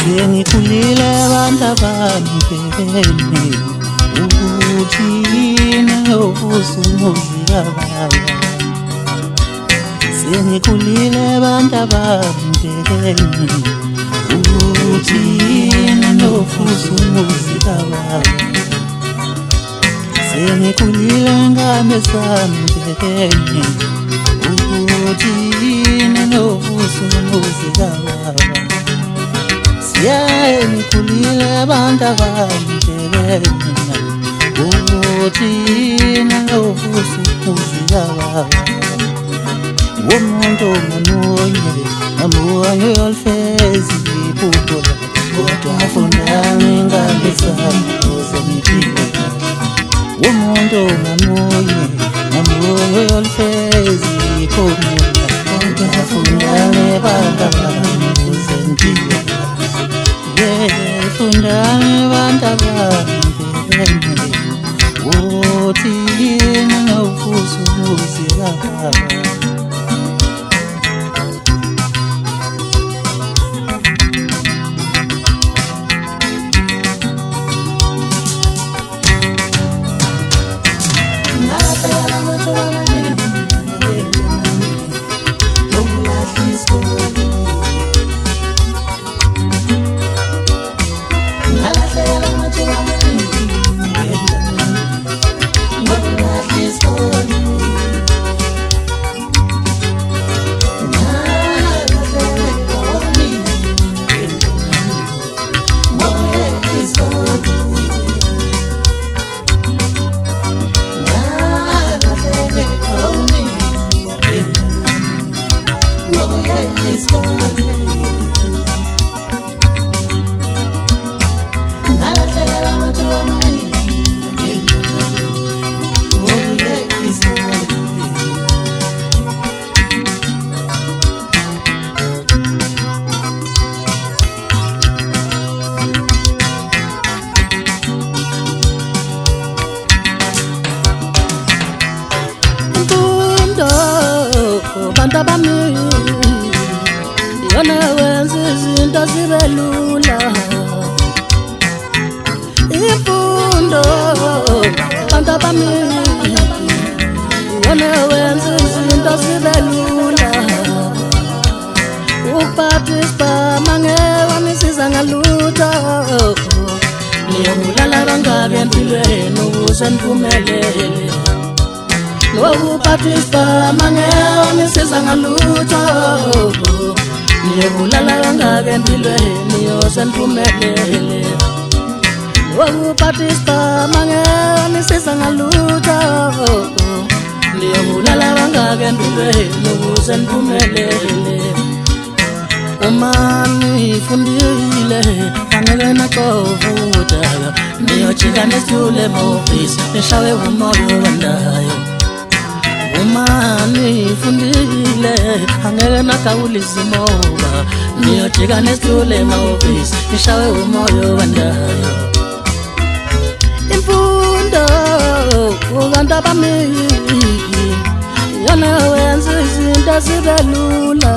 Sengikhulile abantu abangibhekene ukuthi usumuzi kababa. Sengikhulile abantu abangibhekene ukuthi usumuzi kababa. Sengikhulile ngame sami ngibhekene ukuthi usumuzi kababa. Sengikhulile abantu abangibhekene ukuthi usumuzi kababa. Umuntu ngamunye olufeza iphupho kodwa afundane ngale sami ukuze ngiphile. Umuntu ngamunye olufeza iphupho kodwa afundane bantwana ukuze ngiphile. Fundane bantwana ukuthi usumuzi kababa. Bantu bami yona wenza izinto zibe lula. Imfundo bantu bami yona wenza izinto zibe lula. Ukuphathiswa mangewamisiza ngalutho. Ngiyabulala bangaki empilweni ukuze niphumelele. Ukuphathiswa mangewamisiza ngalutho. Ngiyabulala bangaki empilweni ukuze niphumelele. Ukuphathiswa mangewamisiza ngalutho. Ngiyabulala bangaki empilweni ukuze niphumelele. Uma nifundile angeke nakovuda. Ngiyojika nesithule ema-office nishawe umoya obandayo. Uma nifundile angeke nagawulisa imoba. Ngiyojika nesithule ema-office nishawe umoya obandayo. Imfundo bantu bami yona wenza izinto zibe lula.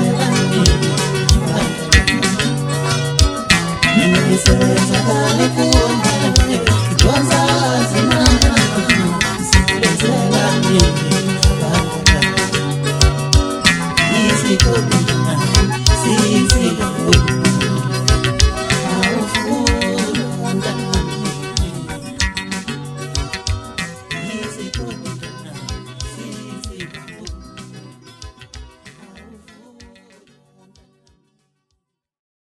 It's